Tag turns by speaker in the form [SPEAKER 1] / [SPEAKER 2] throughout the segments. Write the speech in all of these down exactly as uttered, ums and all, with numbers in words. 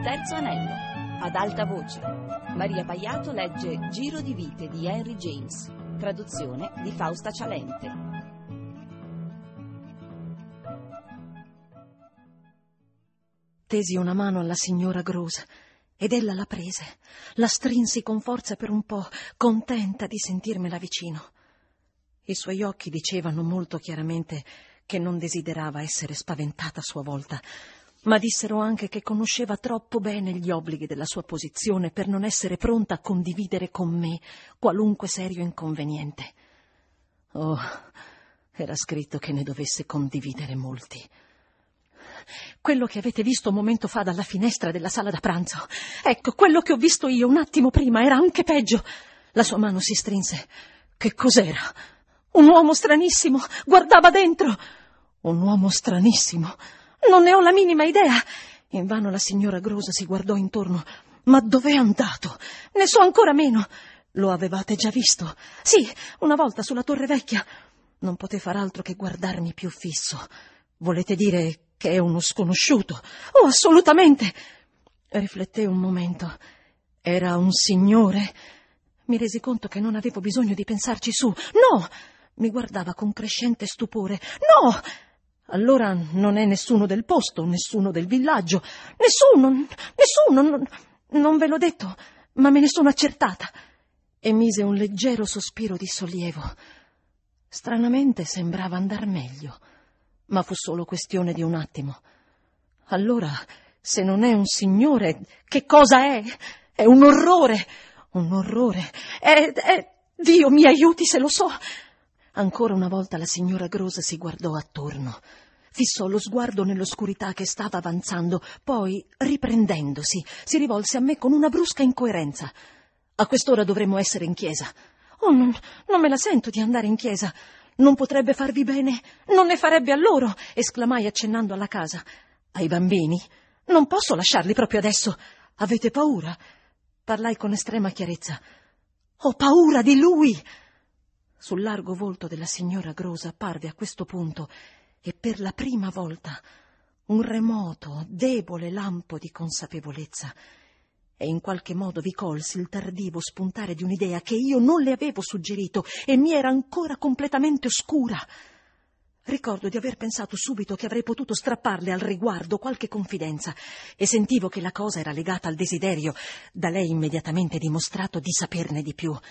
[SPEAKER 1] Il terzo anello. Ad alta voce. Maria Paiato legge Giro di vite di Henry James. Traduzione di Fausta Cialente.
[SPEAKER 2] Tesi una mano alla signora Gross ed ella la prese, la strinsi con forza per un po', contenta di sentirmela vicino. I suoi occhi dicevano molto chiaramente che non desiderava essere spaventata a sua volta, ma dissero anche che conosceva troppo bene gli obblighi della sua posizione per non essere pronta a condividere con me qualunque serio inconveniente. Oh, era scritto che ne dovesse condividere molti. Quello che avete visto un momento fa dalla finestra della sala da pranzo, ecco, quello che ho visto io un attimo prima era anche peggio. La sua mano si strinse. Che cos'era? Un uomo stranissimo, guardava dentro. Un uomo stranissimo. Non ne ho la minima idea. Invano la signora Gross si guardò intorno. Ma dov'è andato? Ne so ancora meno. Lo avevate già visto? Sì, una volta sulla Torre Vecchia. Non poté far altro che guardarmi più fisso. Volete dire che è uno sconosciuto? Oh, assolutamente. Rifletté un momento. Era un signore? Mi resi conto che non avevo bisogno di pensarci su. No! Mi guardava con crescente stupore. No! Allora non è nessuno del posto, nessuno del villaggio. Nessuno, nessuno, non, non ve l'ho detto, ma me ne sono accertata. Emise un leggero sospiro di sollievo. Stranamente sembrava andar meglio, ma fu solo questione di un attimo. Allora, se non è un signore, che cosa è? È un orrore, un orrore. È, è... Dio mi aiuti se lo so. Ancora una volta la signora Gross si guardò attorno. Fissò lo sguardo nell'oscurità che stava avanzando, poi, riprendendosi, si rivolse a me con una brusca incoerenza. A quest'ora dovremmo essere in chiesa. Oh, non, non me la sento di andare in chiesa. Non potrebbe farvi bene? Non ne farebbe a loro, esclamai accennando alla casa. Ai bambini? Non posso lasciarli proprio adesso. Avete paura? Parlai con estrema chiarezza. Ho paura di lui! Sul largo volto della signora Gross apparve a questo punto, e per la prima volta, un remoto, debole lampo di consapevolezza, e in qualche modo vi colsi il tardivo spuntare di un'idea che io non le avevo suggerito e mi era ancora completamente oscura. Ricordo di aver pensato subito che avrei potuto strapparle al riguardo qualche confidenza, e sentivo che la cosa era legata al desiderio, da lei immediatamente dimostrato, di saperne di più.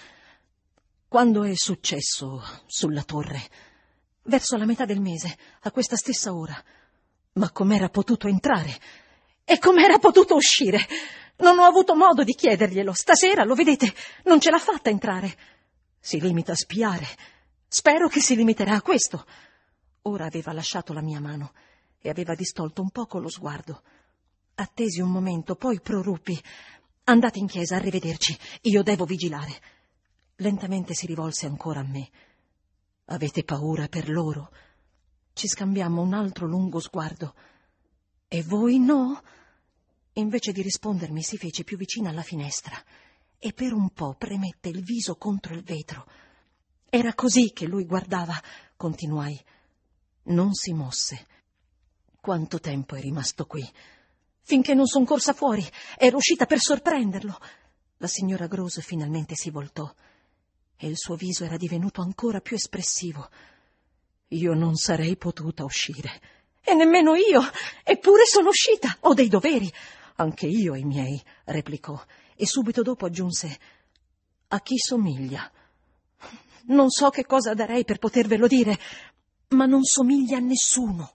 [SPEAKER 2] Quando è successo sulla torre? Verso la metà del mese, a questa stessa ora. Ma com'era potuto entrare? E com'era potuto uscire? Non ho avuto modo di chiederglielo. Stasera, lo vedete, non ce l'ha fatta entrare. Si limita a spiare. Spero che si limiterà a questo. Ora aveva lasciato la mia mano e aveva distolto un poco lo sguardo. Attesi un momento, poi proruppi. Andate in chiesa, arrivederci. Io devo vigilare. Lentamente si rivolse ancora a me. Avete paura per loro? Ci scambiammo un altro lungo sguardo. E voi no? Invece di rispondermi si fece più vicina alla finestra e per un po' premette il viso contro il vetro. Era così che lui guardava, continuai. Non si mosse. Quanto tempo è rimasto qui? Finché non son corsa fuori. Ero uscita per sorprenderlo. La signora Gross finalmente si voltò e il suo viso era divenuto ancora più espressivo. Io non sarei potuta uscire. E nemmeno io. Eppure sono uscita. Ho dei doveri. Anche io i miei, replicò, e subito dopo aggiunse: a chi somiglia? Non so che cosa darei per potervelo dire, ma non somiglia a nessuno.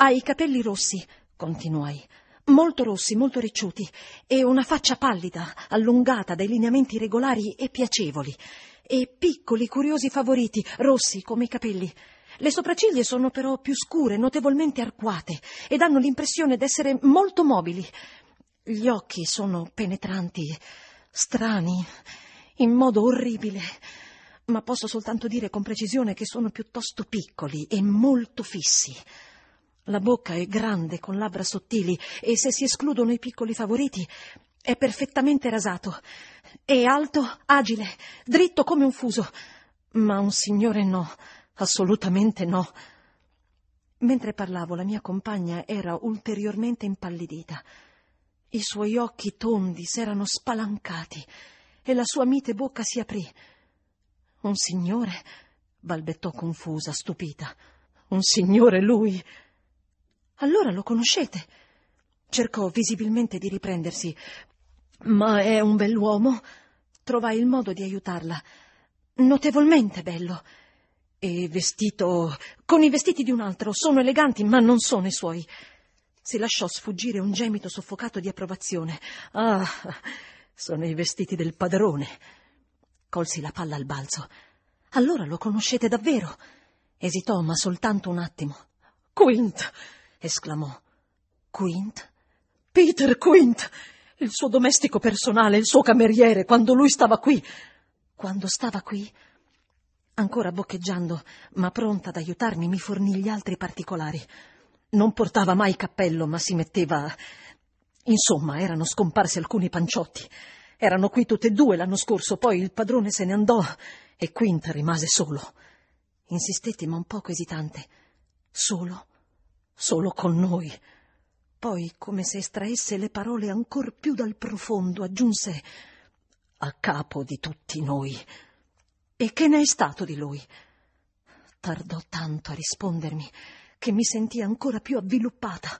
[SPEAKER 2] Ha i capelli rossi, continuai, molto rossi, molto ricciuti, e una faccia pallida, allungata, dai lineamenti regolari e piacevoli, e piccoli, curiosi favoriti, rossi come i capelli. Le sopracciglia sono però più scure, notevolmente arcuate, e danno l'impressione d'essere molto mobili. Gli occhi sono penetranti, strani, in modo orribile, ma posso soltanto dire con precisione che sono piuttosto piccoli e molto fissi. La bocca è grande, con labbra sottili, e se si escludono i piccoli favoriti, è perfettamente rasato. È alto, agile, dritto come un fuso, ma un signore no, assolutamente no. Mentre parlavo, la mia compagna era ulteriormente impallidita. I suoi occhi tondi s'erano spalancati e la sua mite bocca si aprì. Un signore? Balbettò confusa, stupita. Un signore lui? Allora lo conoscete? Cercò visibilmente di riprendersi. Ma è un bell'uomo? Trovai il modo di aiutarla. Notevolmente bello. E vestito con i vestiti di un altro. Sono eleganti, ma non sono i suoi. Si lasciò sfuggire un gemito soffocato di approvazione. Ah, sono i vestiti del padrone. Colsi la palla al balzo. Allora lo conoscete davvero? Esitò, ma soltanto un attimo. Quint! Esclamò. Quint? Peter Quint! Il suo domestico personale, il suo cameriere, quando lui stava qui. Quando stava qui? Ancora boccheggiando, ma pronta ad aiutarmi, mi fornì gli altri particolari. Non portava mai cappello, ma si metteva... Insomma, erano scomparsi alcuni panciotti. Erano qui tutte e due l'anno scorso, poi il padrone se ne andò e Quint rimase solo. Insistetti, ma un poco esitante. Solo? Solo con noi. Poi, come se estraesse le parole ancor più dal profondo, aggiunse: a capo di tutti noi. E che ne è stato di lui? Tardò tanto a rispondermi che mi sentii ancora più avviluppata.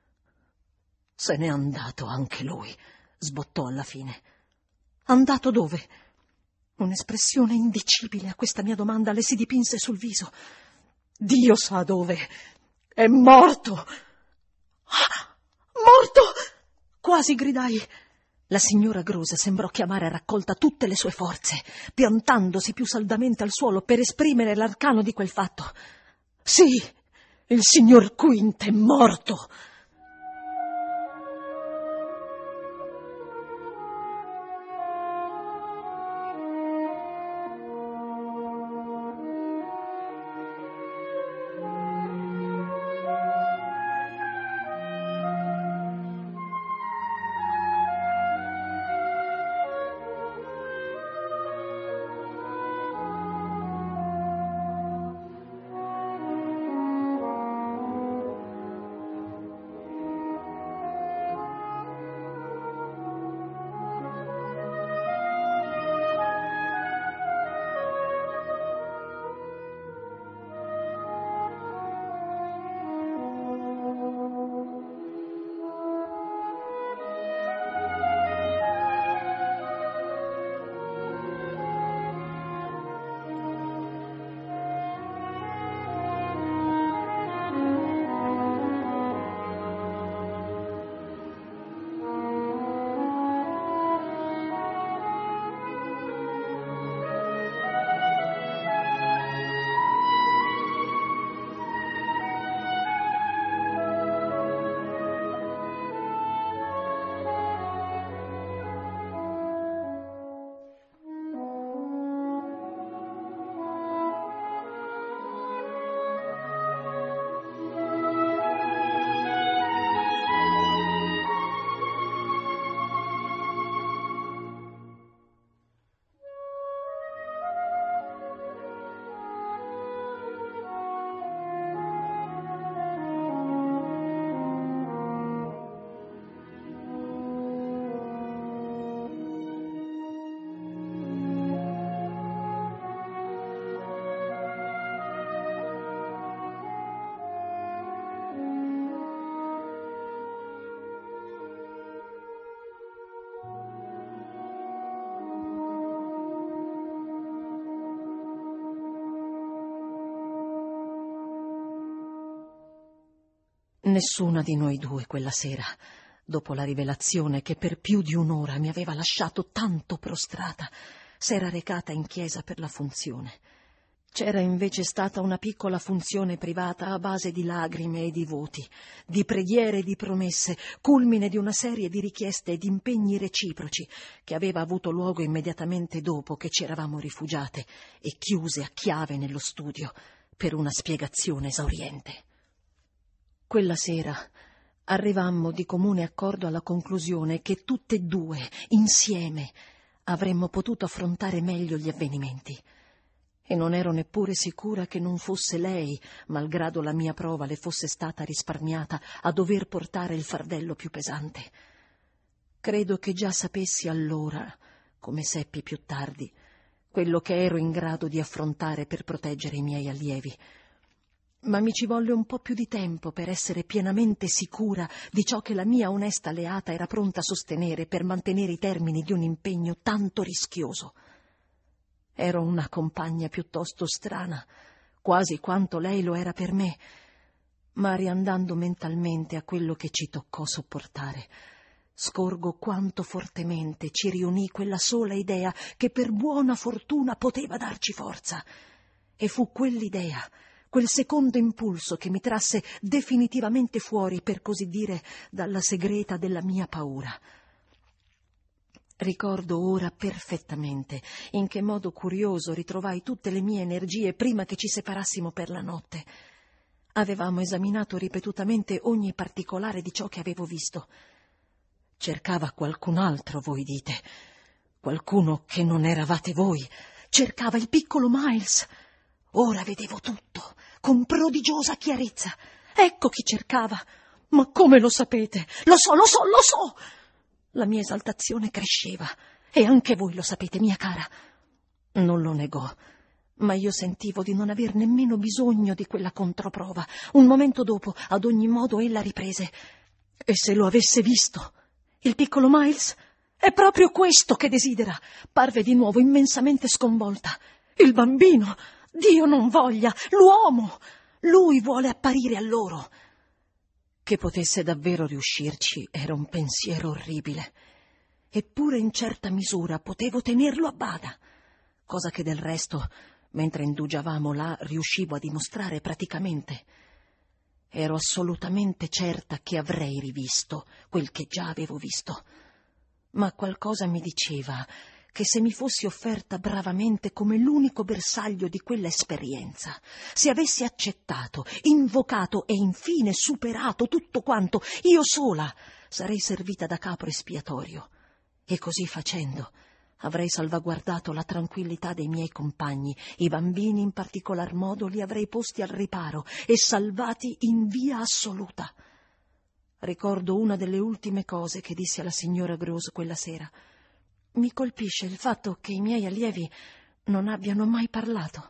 [SPEAKER 2] Se n'è andato anche lui, sbottò alla fine. Andato dove? Un'espressione indicibile a questa mia domanda le si dipinse sul viso. Dio sa dove. È morto. Ah, morto! Quasi gridai. La signora Grosa sembrò chiamare a raccolta tutte le sue forze, piantandosi più saldamente al suolo per esprimere l'arcano di quel fatto. Sì, il signor Quint è morto. Nessuna di noi due quella sera, dopo la rivelazione che per più di un'ora mi aveva lasciato tanto prostrata, s'era recata in chiesa per la funzione. C'era invece stata una piccola funzione privata a base di lagrime e di voti, di preghiere e di promesse, culmine di una serie di richieste e di impegni reciproci che aveva avuto luogo immediatamente dopo che ci eravamo rifugiate e chiuse a chiave nello studio per una spiegazione esauriente. Quella sera arrivammo di comune accordo alla conclusione che tutte e due, insieme, avremmo potuto affrontare meglio gli avvenimenti. E non ero neppure sicura che non fosse lei, malgrado la mia prova le fosse stata risparmiata, a dover portare il fardello più pesante. Credo che già sapessi allora, come seppi più tardi, quello che ero in grado di affrontare per proteggere i miei allievi. Ma mi ci volle un po' più di tempo per essere pienamente sicura di ciò che la mia onesta alleata era pronta a sostenere per mantenere i termini di un impegno tanto rischioso. Ero una compagna piuttosto strana, quasi quanto lei lo era per me, ma riandando mentalmente a quello che ci toccò sopportare, scorgo quanto fortemente ci riunì quella sola idea che per buona fortuna poteva darci forza, e fu quell'idea, quel secondo impulso che mi trasse definitivamente fuori, per così dire, dalla segreta della mia paura. Ricordo ora perfettamente in che modo curioso ritrovai tutte le mie energie prima che ci separassimo per la notte. Avevamo esaminato ripetutamente ogni particolare di ciò che avevo visto. Cercava qualcun altro, voi dite, qualcuno che non eravate voi. Cercava il piccolo Miles. Ora vedevo tutto, con prodigiosa chiarezza. Ecco chi cercava. Ma come lo sapete? Lo so, lo so, lo so! La mia esaltazione cresceva, e anche voi lo sapete, mia cara. Non lo negò, ma io sentivo di non aver nemmeno bisogno di quella controprova. Un momento dopo, ad ogni modo, ella riprese. E se lo avesse visto? Il piccolo Miles? È proprio questo che desidera. Parve di nuovo immensamente sconvolta. Il bambino! Dio non voglia! L'uomo! Lui vuole apparire a loro. Che potesse davvero riuscirci era un pensiero orribile. Eppure in certa misura potevo tenerlo a bada, cosa che del resto, mentre indugiavamo là, riuscivo a dimostrare praticamente. Ero assolutamente certa che avrei rivisto quel che già avevo visto, ma qualcosa mi diceva che se mi fossi offerta bravamente come l'unico bersaglio di quella esperienza, se avessi accettato, invocato e infine superato tutto quanto, io sola sarei servita da capro espiatorio, e così facendo avrei salvaguardato la tranquillità dei miei compagni, i bambini in particolar modo li avrei posti al riparo e salvati in via assoluta. Ricordo una delle ultime cose che dissi alla signora Gross quella sera. Mi colpisce il fatto che i miei allievi non abbiano mai parlato.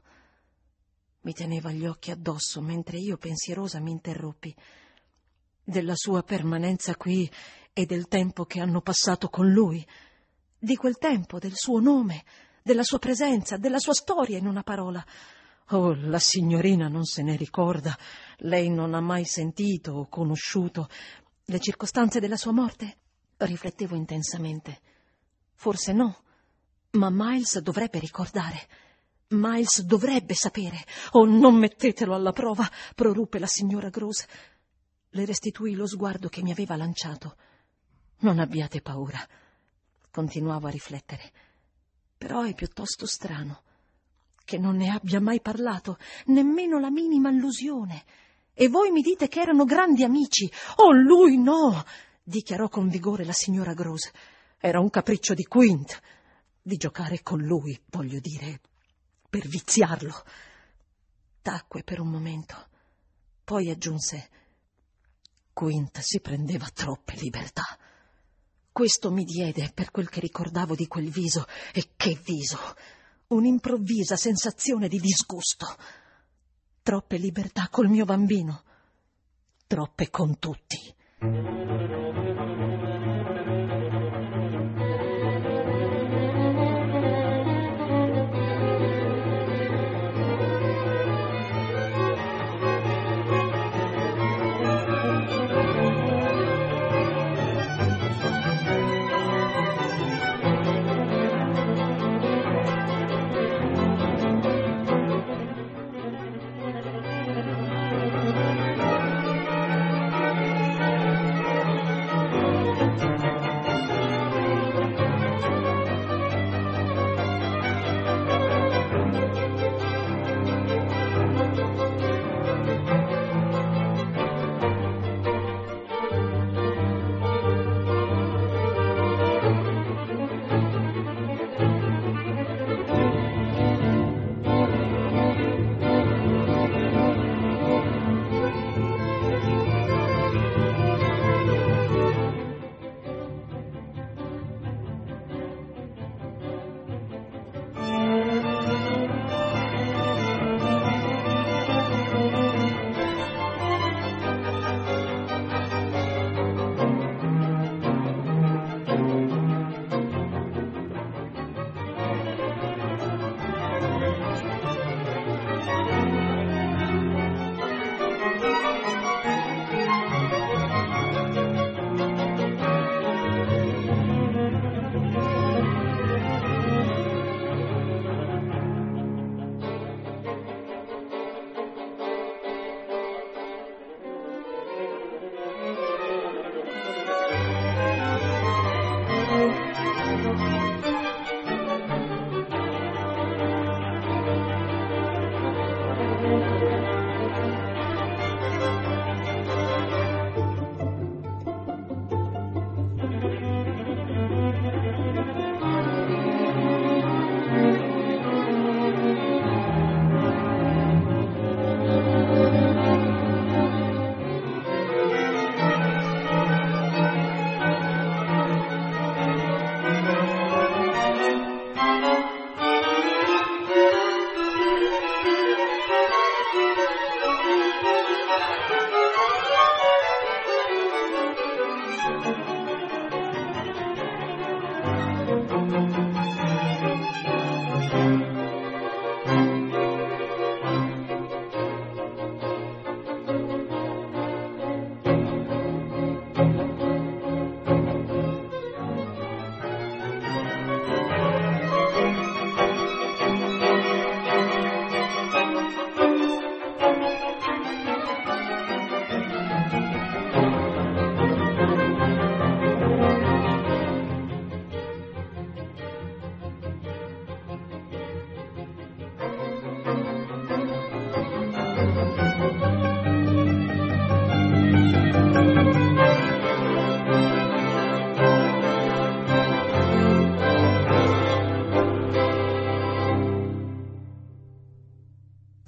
[SPEAKER 2] Mi teneva gli occhi addosso mentre io, pensierosa, mi interruppi. Della sua permanenza qui e del tempo che hanno passato con lui. Di quel tempo, del suo nome, della sua presenza, della sua storia, in una parola. Oh, la signorina non se ne ricorda. Lei non ha mai sentito o conosciuto le circostanze della sua morte? Riflettevo intensamente. Forse no, ma Miles dovrebbe ricordare. Miles dovrebbe sapere. Oh, non mettetelo alla prova, proruppe la signora Gross. Le restituì lo sguardo che mi aveva lanciato. Non abbiate paura, continuavo a riflettere. Però è piuttosto strano che non ne abbia mai parlato, nemmeno la minima allusione. E voi mi dite che erano grandi amici. Oh, lui no, dichiarò con vigore la signora Gross. Era un capriccio di Quint, di giocare con lui, voglio dire, per viziarlo. Tacque per un momento, poi aggiunse: Quint si prendeva troppe libertà. Questo mi diede, per quel che ricordavo di quel viso, e che viso, un'improvvisa sensazione di disgusto. Troppe libertà col mio bambino, troppe con tutti.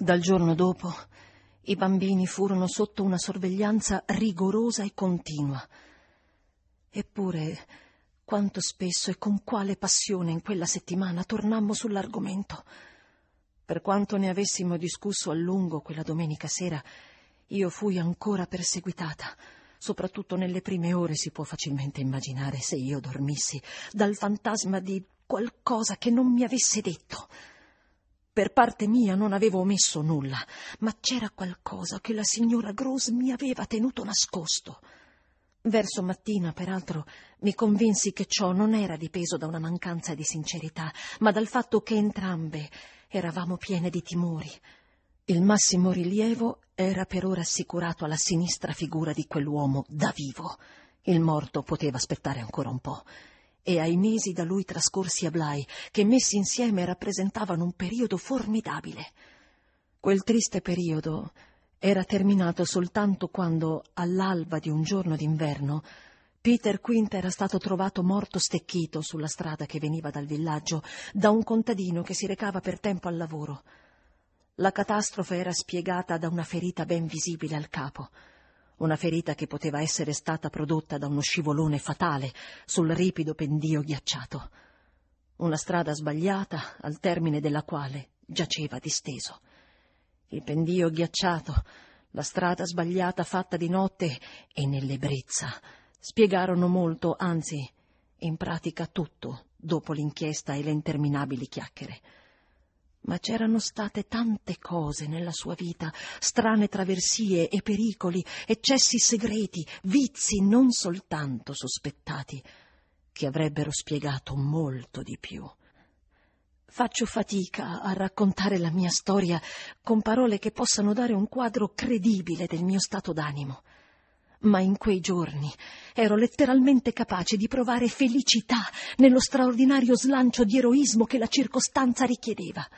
[SPEAKER 2] Dal giorno dopo i bambini furono sotto una sorveglianza rigorosa e continua. Eppure, quanto spesso e con quale passione in quella settimana tornammo sull'argomento. Per quanto ne avessimo discusso a lungo quella domenica sera, io fui ancora perseguitata, soprattutto nelle prime ore, si può facilmente immaginare, se io dormissi, dal fantasma di qualcosa che non mi avesse detto. Per parte mia non avevo omesso nulla, ma c'era qualcosa che la signora Grose mi aveva tenuto nascosto. Verso mattina, peraltro, mi convinsi che ciò non era dipeso da una mancanza di sincerità, ma dal fatto che entrambe eravamo piene di timori. Il massimo rilievo era per ora assicurato alla sinistra figura di quell'uomo da vivo. Il morto poteva aspettare ancora un po'. E ai mesi da lui trascorsi a Bly, che messi insieme rappresentavano un periodo formidabile. Quel triste periodo era terminato soltanto quando, all'alba di un giorno d'inverno, Peter Quint era stato trovato morto stecchito sulla strada che veniva dal villaggio da un contadino che si recava per tempo al lavoro. La catastrofe era spiegata da una ferita ben visibile al capo. Una ferita che poteva essere stata prodotta da uno scivolone fatale sul ripido pendio ghiacciato. Una strada sbagliata, al termine della quale giaceva disteso. Il pendio ghiacciato, la strada sbagliata fatta di notte e nell'ebbrezza spiegarono molto, anzi, in pratica tutto, dopo l'inchiesta e le interminabili chiacchiere. Ma c'erano state tante cose nella sua vita, strane traversie e pericoli, eccessi segreti, vizi non soltanto sospettati, che avrebbero spiegato molto di più. Faccio fatica a raccontare la mia storia con parole che possano dare un quadro credibile del mio stato d'animo. Ma in quei giorni ero letteralmente capace di provare felicità nello straordinario slancio di eroismo che la circostanza richiedeva.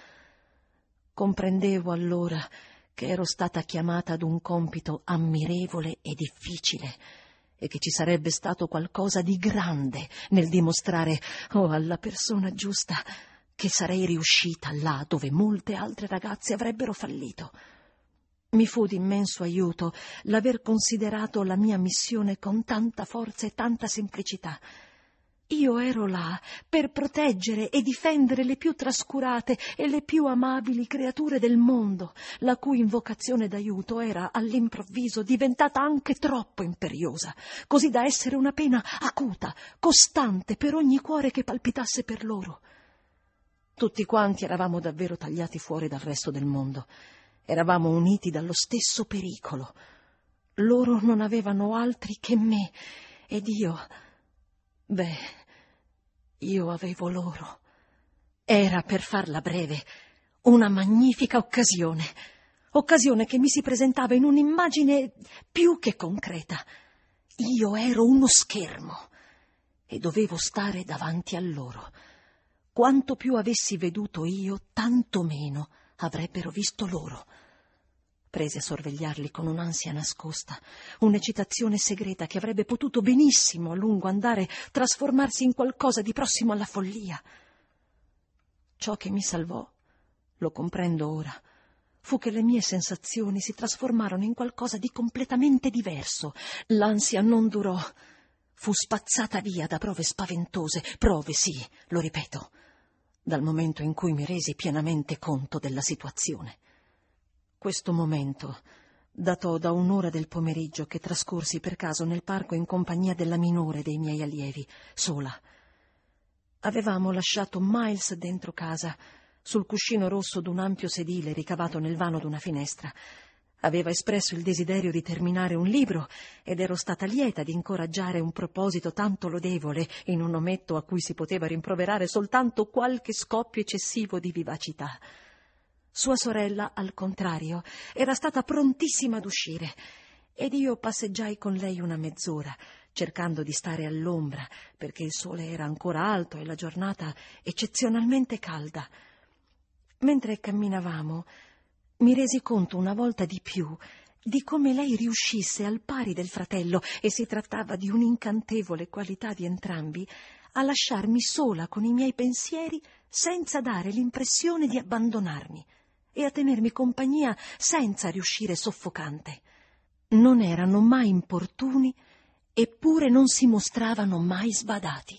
[SPEAKER 2] Comprendevo allora che ero stata chiamata ad un compito ammirevole e difficile e che ci sarebbe stato qualcosa di grande nel dimostrare, oh, alla persona giusta, che sarei riuscita là dove molte altre ragazze avrebbero fallito. Mi fu d'immenso aiuto l'aver considerato la mia missione con tanta forza e tanta semplicità. Io ero là per proteggere e difendere le più trascurate e le più amabili creature del mondo, la cui invocazione d'aiuto era all'improvviso diventata anche troppo imperiosa, così da essere una pena acuta, costante per ogni cuore che palpitasse per loro. Tutti quanti eravamo davvero tagliati fuori dal resto del mondo. Eravamo uniti dallo stesso pericolo. Loro non avevano altri che me, ed io... Beh, io avevo loro. Era, per farla breve, una magnifica occasione. Occasione che mi si presentava in un'immagine più che concreta. Io ero uno schermo e dovevo stare davanti a loro. Quanto più avessi veduto io, tanto meno avrebbero visto loro. Prese a sorvegliarli con un'ansia nascosta, un'eccitazione segreta che avrebbe potuto benissimo a lungo andare trasformarsi in qualcosa di prossimo alla follia. Ciò che mi salvò, lo comprendo ora, fu che le mie sensazioni si trasformarono in qualcosa di completamente diverso. L'ansia non durò, fu spazzata via da prove spaventose, prove sì, lo ripeto, dal momento in cui mi resi pienamente conto della situazione. Questo momento datò da un'ora del pomeriggio che trascorsi per caso nel parco in compagnia della minore dei miei allievi, sola. Avevamo lasciato Miles dentro casa, sul cuscino rosso d'un ampio sedile ricavato nel vano d'una finestra. Aveva espresso il desiderio di terminare un libro ed ero stata lieta di incoraggiare un proposito tanto lodevole in un ometto a cui si poteva rimproverare soltanto qualche scoppio eccessivo di vivacità. Sua sorella, al contrario, era stata prontissima ad uscire ed io passeggiai con lei una mezz'ora, cercando di stare all'ombra perché il sole era ancora alto e la giornata eccezionalmente calda. Mentre camminavamo, mi resi conto una volta di più di come lei riuscisse al pari del fratello, e si trattava di un'incantevole qualità di entrambi, a lasciarmi sola con i miei pensieri senza dare l'impressione di abbandonarmi. e a tenermi compagnia senza riuscire soffocante. Non erano mai importuni, eppure non si mostravano mai sbadati.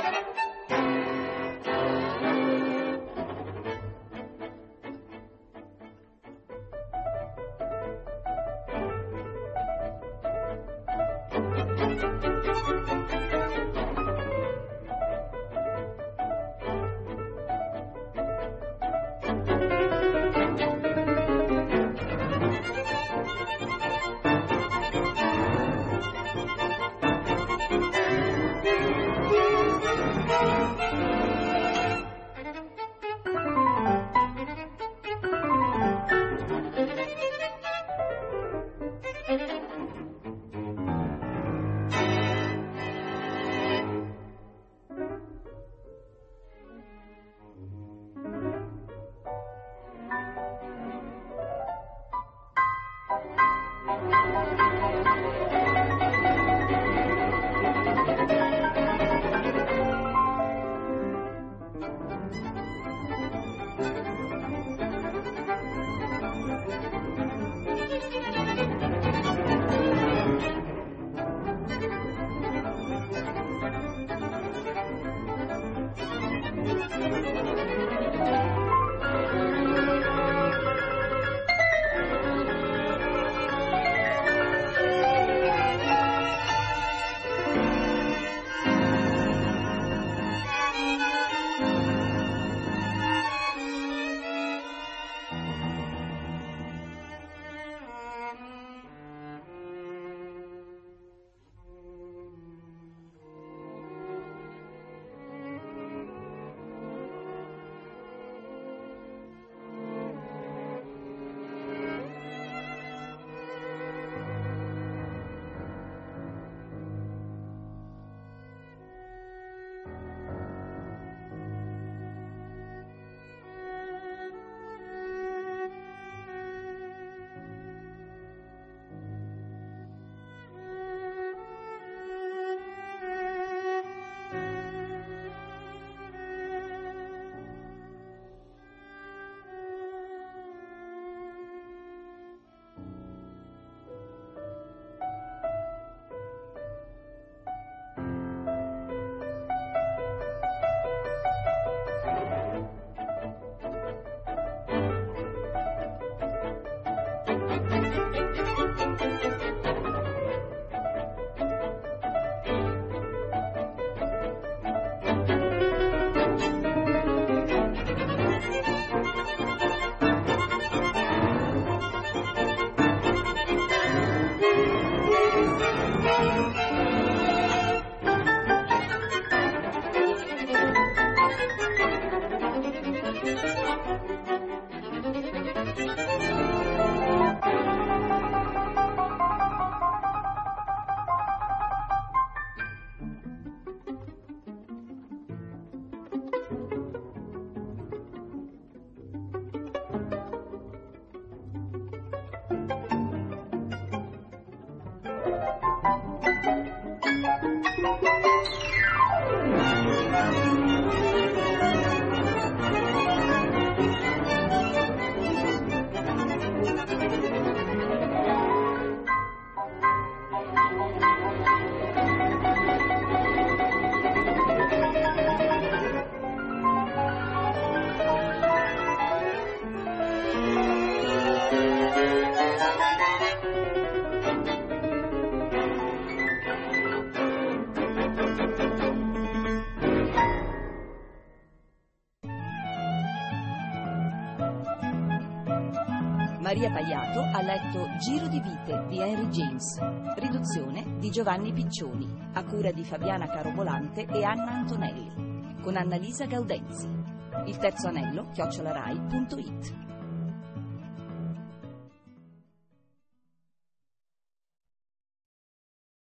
[SPEAKER 1] Maria Paiato ha letto Giro di vite di Henry James, riduzione di Giovanni Piccioni, a cura di Fabiana Carobolante e Anna Antonelli, con Annalisa Gaudenzi. Il terzo anello, chiocciolarai punto it.